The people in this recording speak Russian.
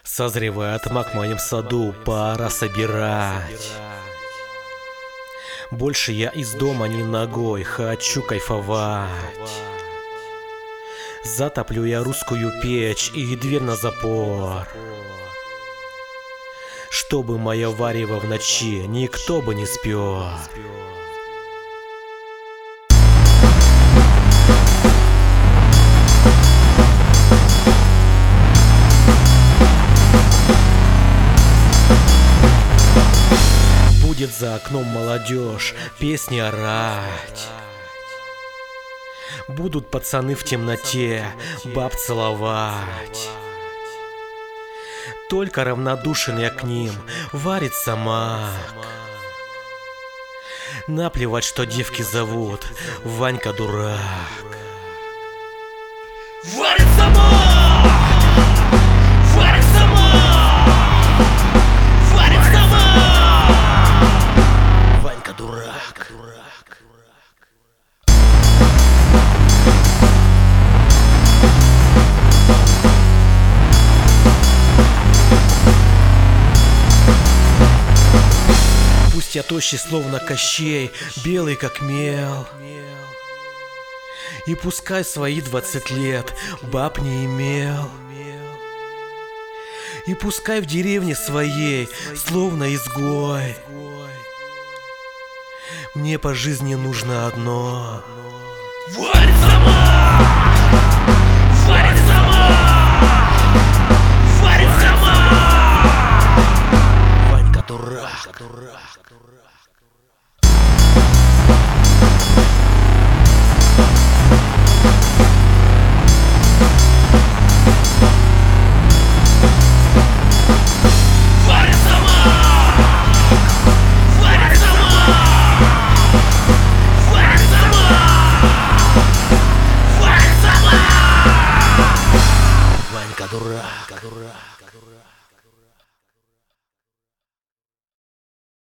Созревает мак в моем саду, пора собирать. Больше я из дома не ногой, хочу кайфовать. Затоплю я русскую печь и дверь на запор, чтобы мое варево в ночи никто бы не спер. Будет за окном молодежь песни орать. Будут пацаны в темноте баб целовать. Только равнодушен я к ним, варится мак. Наплевать, что девки зовут Ванька дурак. Варится мак! Варится мак! Варится мак! Ванька дурак. Пусть я тощий, словно Кощей, белый как мел, и пускай свои 20 лет баб не имел, и пускай в деревне своей, словно изгой, мне по жизни нужно одно. Варится мак! Варится мак! Варится мак! Ванька дурак. Варится мак! Варится мак! Варится мак! Варится мак! Ванька дурак.